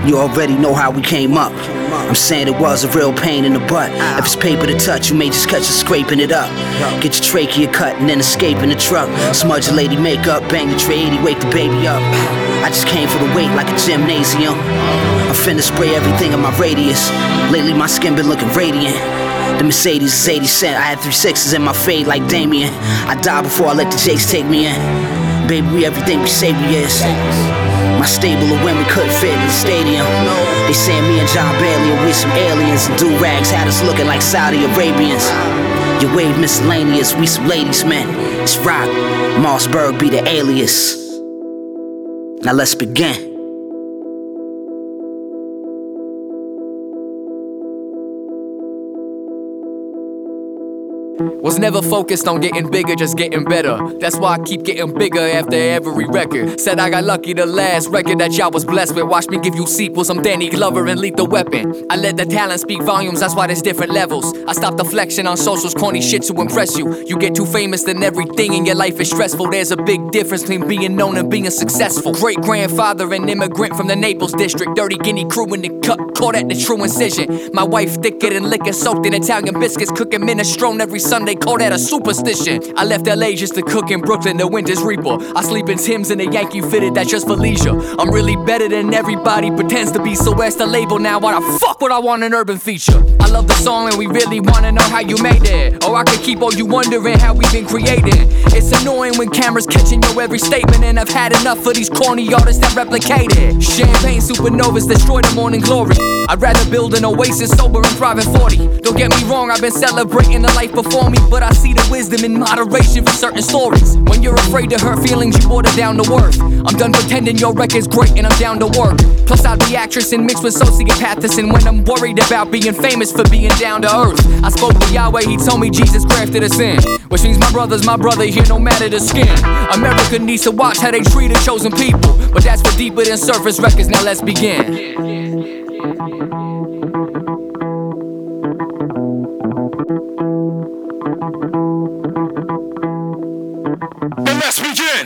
You already know how we came up. I'm saying it was a real pain in the butt. If it's paper to touch, you may just catch you scraping it up. Get your trachea cut and then escape in the truck. Smudge your lady makeup, bang the tray 80, wake the baby up. I just came for the weight like a gymnasium. I'm finna spray everything in my radius. Lately my skin been looking radiant. The Mercedes is 80 cents. I had 3.6s in my fade like Damien. I die before I let the Jakes take me in. Baby, we everything we say we is. My stable of women couldn't fit in the stadium. They saying me and John Bailey are we some aliens, and do-rags had us looking like Saudi Arabians. Your wave miscellaneous, we some ladies men. It's rock, Mossberg be the alias. Now let's begin. Was never focused on getting bigger, just getting better. That's why I keep getting bigger after every record. Said I got lucky the last record that y'all was blessed with. Watch me give you sequels, I'm Danny Glover and Lethal Weapon. I let the talent speak volumes, that's why there's different levels. I stop the flexing on socials, corny shit to impress you. You get too famous, then everything in your life is stressful. There's a big difference between being known and being successful. Great-grandfather, an immigrant from the Naples district. Dirty Guinea crew in the cut, caught at the true incision. My wife thicker than liquor, soaked in Italian biscuits. Cooking minestrone every Sunday, call that a superstition. I left LA just to cook in Brooklyn, the winter's reaper. I sleep in Tim's and a Yankee fitted, that's just for leisure. I'm really better than everybody pretends to be, so where's the label now? Why the fuck would I want an urban feature? I love the song and we really wanna know how you made it. Or I could keep all you wondering how we've been creating. It's annoying when cameras catching your every statement, and I've had enough of these corny artists that replicate it. Champagne supernovas destroy the morning glory. I'd rather build an oasis sober and thrive at 40. Don't get me wrong, I've been celebrating the life before me, but I see the wisdom in moderation for certain stories. When you're afraid to hurt feelings, you water down the worth. I'm done pretending your record's great and I'm down to work. Plus I'll be actress and mixed with sociopaths, and when I'm worried about being famous for being down to earth. I spoke to Yahweh, he told me Jesus crafted us in, which means my brother's my brother here no matter the skin. America needs to watch how they treat the chosen people, but that's for deeper than surface records, now let's begin. Let's begin.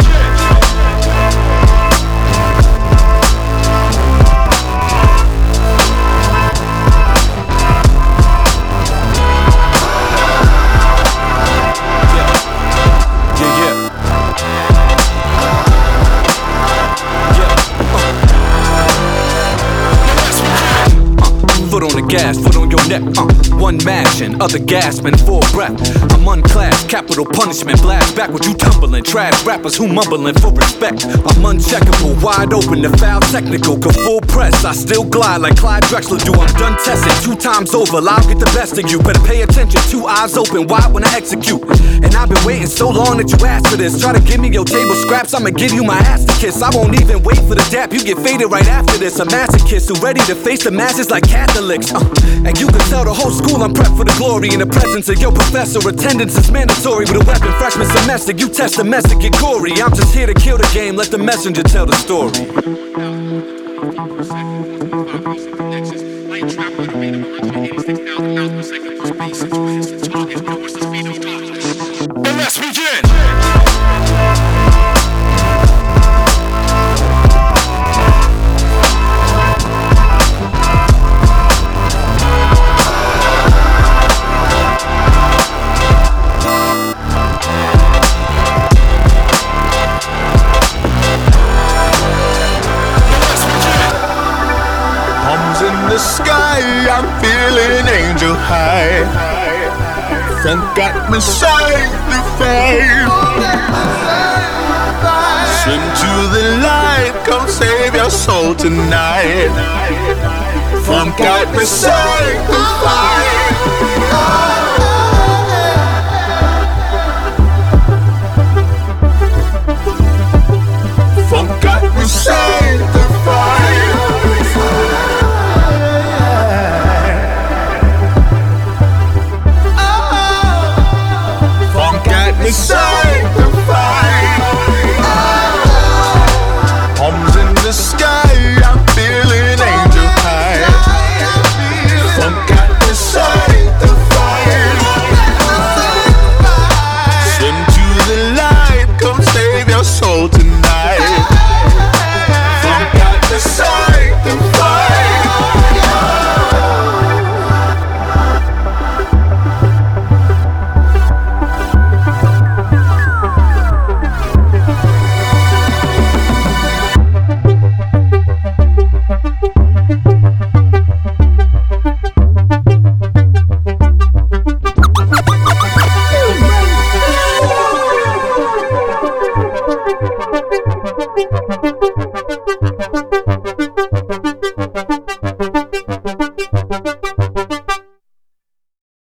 Foot on the gas, foot on your neck, one mashing, other gasping, full breath. I'm unclassed, capital punishment, blast back with you tumbling. Trash rappers who mumbling for respect. I'm uncheckable, wide open, the foul technical. Go full press, I still glide like Clyde Drexler do. I'm done testing, 2 times over, I'll get the best of you. Better pay attention, 2 eyes open, wide when I execute. And I've been waiting so long that you asked for this. Try to give me your table scraps, I'ma give you my ass to kiss. I won't even wait for the dap, you get faded right after this. A masochist who ready to face the masses like Catholics. And you can tell the whole school I'm prepped for the glory. In the presence of your professor, attendance is mandatory. With a weapon, freshman semester, you test the mess to get gory. I'm just here to kill the game, let the messenger tell the story. And let's begin. In the sky, I'm feeling angel high. Funk got me sanctified. Swim to the light, come save your soul tonight. Funk got me sanctified.